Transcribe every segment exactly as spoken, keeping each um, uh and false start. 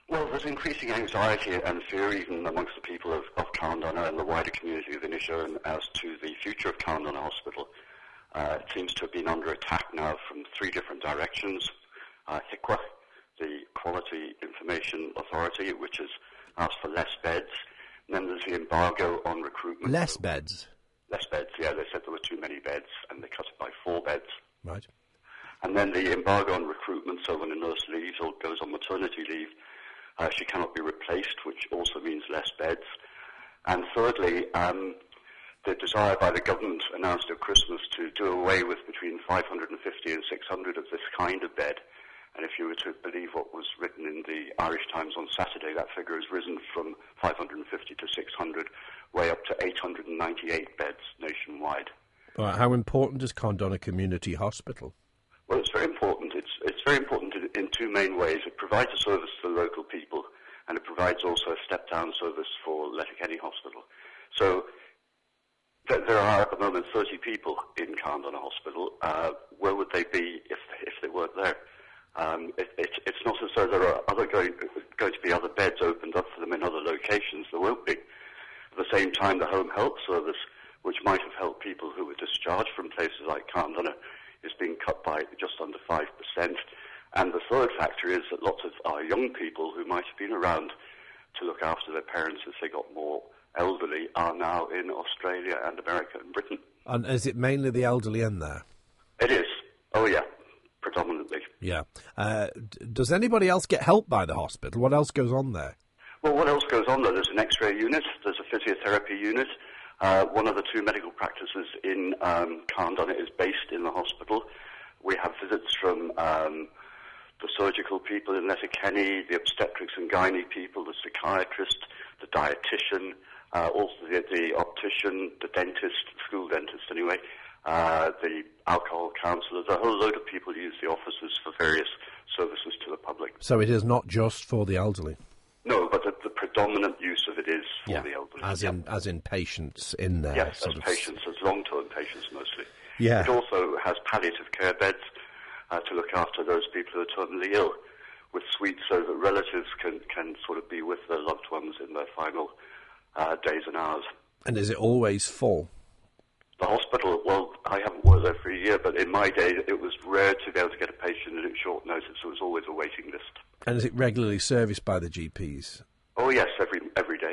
Well, there's increasing anxiety and fear even amongst the people of, of Carndonagh and the wider community of Inishowen as to the future of Carndonagh Hospital. Uh, it seems to have been under attack now from three different directions. Uh, H I C W A, the Quality Information Authority, which has asked for less beds. And then there's the embargo on recruitment. Less beds? Less beds, yeah. They said there were too many beds, and they cut it by four beds. Right. And then the embargo on recruitment, so when a nurse leaves or goes on maternity leave, uh, she cannot be replaced, which also means less beds. And thirdly, um, the desire by the government announced at Christmas to do away with between five hundred fifty and six hundred of this kind of bed. And if you were to believe what was written in the Irish Times on Saturday, that figure has risen from five hundred fifty to six hundred, way up to eight hundred ninety-eight beds nationwide. Well, how important is Carndonagh Community Hospital? Well, it's very important. It's, it's very important in, in two main ways. It provides a service to the local people, and it provides also a step-down service for Letterkenny Hospital. So th- there are at the moment thirty people in Carndonagh Hospital. Uh, where would they be if, if they weren't there? Um, it, it, it's not as though there are other going, going to be other beds opened up for them in other locations. There won't be. At the same time, the home health service, which might have helped people who were discharged from places like Carndonagh, is being cut by just under five percent. And the third factor is that lots of our young people who might have been around to look after their parents as they got more elderly are now in Australia and America and Britain. And is it mainly the elderly in there? It is. Oh, yeah. Predominantly. Yeah. Uh, d- does anybody else get help by the hospital? What else goes on there? Well, what else goes on there? There's an X-ray unit, there's a physiotherapy unit. Uh, one of the two medical practices in um, Carndonagh is based in the hospital. We have visits from um, the surgical people in Letterkenny, the obstetrics and gynae people, the psychiatrist, the dietitian, uh, also the, the optician, the dentist, the school dentist anyway, uh, the alcohol counsellors. A whole load of people use the offices for various services to the public. So it is not just for the elderly? No, but the, the predominant use of it is for yeah. the elderly. As in, yeah. as in patients in there? Yes, sort as of patients, as long-term patients mostly. Yeah. It also has palliative care beds uh, to look after those people who are terminally ill, with suites so that relatives can, can sort of be with their loved ones in their final uh, days and hours. And is it always full? The hospital, well, I haven't worked there for a year, but in my day it was rare to be able to get a patient in at short notice. There was always a waiting list. And is it regularly serviced by the G Ps? Oh, yes, every every day.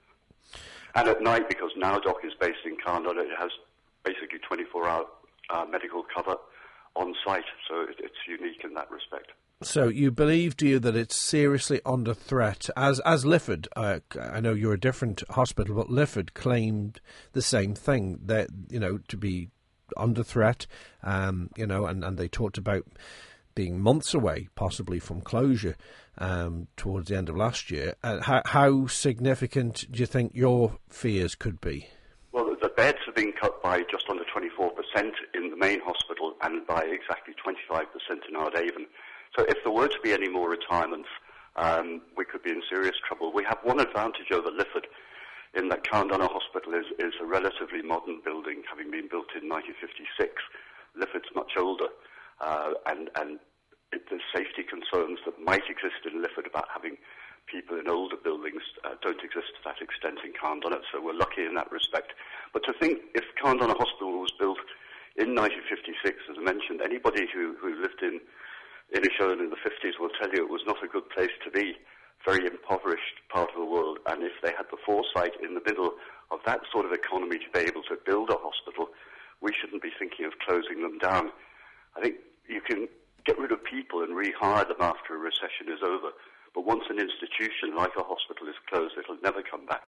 And at night, because NowDoc is based in Carndonagh, it has basically twenty-four hour uh, medical cover on site, so it, it's unique in that respect. So you believe, do you, that it's seriously under threat? As as Lifford, uh, I know you're a different hospital, but Lifford claimed the same thing, that, you know, to be under threat, um, you know, and, and they talked about being months away, possibly from closure, um, towards the end of last year. Uh, how, how significant do you think your fears could be? Well, the beds have been cut by just under twenty-four percent in the main hospital and by exactly twenty-five percent in Ardavon. So if there were to be any more retirements, um, we could be in serious trouble. We have one advantage over Lifford in that Carndonagh Hospital is, is a relatively modern building, having been built in nineteen fifty-six. Lifford's much older, uh, and, and it, the safety concerns that might exist in Lifford about having people in older buildings uh, don't exist to that extent in Carndonagh, so we're lucky in that respect. But to think if Carndonagh Hospital was built in nineteen fifty-six, as I mentioned, anybody who, who lived in Inishowen in the fifties will tell you it was not a good place to be, very impoverished part of the world, and if they had the foresight in the middle of that sort of economy to be able to build a hospital, we shouldn't be thinking of closing them down. I think you can get rid of people and rehire them after a recession is over, but once an institution like a hospital is closed, it'll never come back.